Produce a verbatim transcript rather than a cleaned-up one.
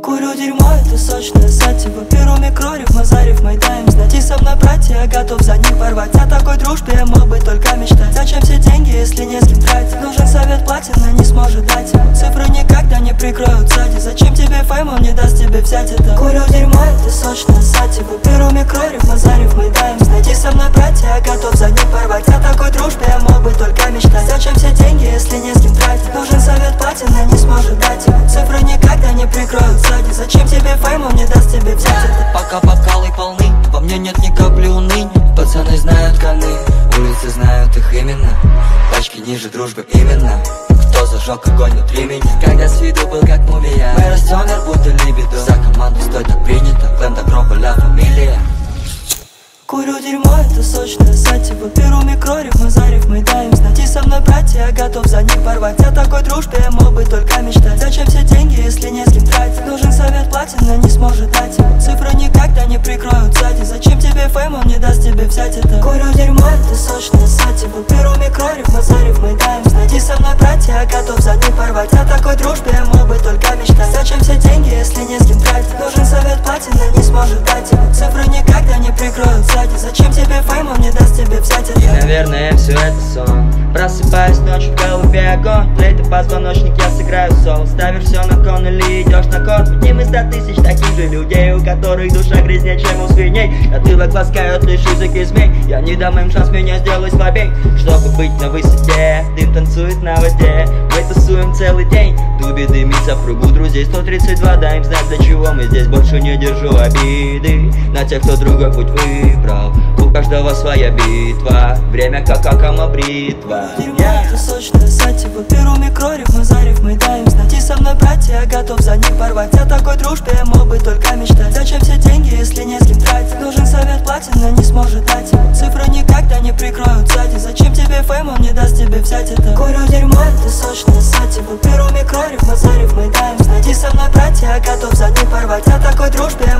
Курю дерьмо, это сочное сативо. Беру микрориф, мазарив, мы даем знать. И со мной, братья, я готов за них порвать. О такой дружбе я мог бы только мечтать. Зачем все деньги, если не с кем тратить? Нужен совет, платина не сможет дать ему. Цифры никогда не прикроют сзади. Зачем тебе фейм, он не даст тебе взять это. Курю дерьмо, это сочное сативо. Беру микрориф, мазарив, мы даем знать. И со мной, братья, я готов за них порвать. О такой дружбе я мог бы только мечтать. Зачем все деньги, если не с кем тратить? Нужен совет, платина не сможет дать ему. Цифры никогда не прикроют сзади. Зачем тебе фейм, он не даст тебе взять это. Пока бокалы полны, во мне нет ни капли уныния. Пацаны знают коны, улицы знают их именно. Тачки ниже дружбы именно. Кто зажег огонь внутри меня? Когда с виду был как мумия. Мы растем вверх, будто либидо. За команду стой, так принято. Клэн добро, ля фамилия. Курю дерьмо, это сочное сативо. Беру микрориф, мазарив, мы даем знать. И со мной, братья, я готов за них порвать. О такой дружбе я мог бы только мечтать. Зачем все деньги, если не с кем тратить? Нужен совет, платина не сможет дать ему. Цифры никогда не прикроют сзади. Зачем тебе фейм, он не даст тебе взять это. Курю дерьмо, это сочное сативо. Беру микрориф, мазарив, мы даем знать. И со мной, братья, я готов за них порвать. О такой дружбе я мог бы только мечтать. Зачем все деньги, если не с кем тратить? Нужен совет, платина не сможет дать ему. Цифры никогда не прикроют сзади. Зачем тебе фейм, он не даст тебе взять это. И, наверное, все это сон. Просыпаюсь ночью, в голове огонь. Тлеет позвоночник, я сыграю соло. Ставишь все на кон или идешь на код. Одним из ста тысяч таких же людей, у которых душа грязнее, чем у свиней. Затылок ласкают лишь языки змей. Я не дам им шанс меня сделать слабей. Чтобы быть на высоте, дым танцует на воде. Мы тусуем целый день, дуби дымится в кругу друзей. Сто тридцать два, дай им знать, для чего мы здесь. Больше не держу обиды на тех, кто другой путь выбрал. У каждого своя битва, время как акама бритва. Дерьмо, это сочное сативо. Беру микрориф, мазарив, мы даем знать. И со мной, братья, я готов за них порвать. О такой дружбе я мог бы только мечтать. Зачем все деньги, если не с кем тратить? Нужен совет, платина не сможет дать ему. Цифры никогда не прикроют сзади. Зачем тебе фейм, он не даст тебе взять это. Курю дерьмо, это сочное сативо. Беру микрориф, мазарив, мы даем знать. И со мной, братья, я готов за них порвать. О такой дружбе я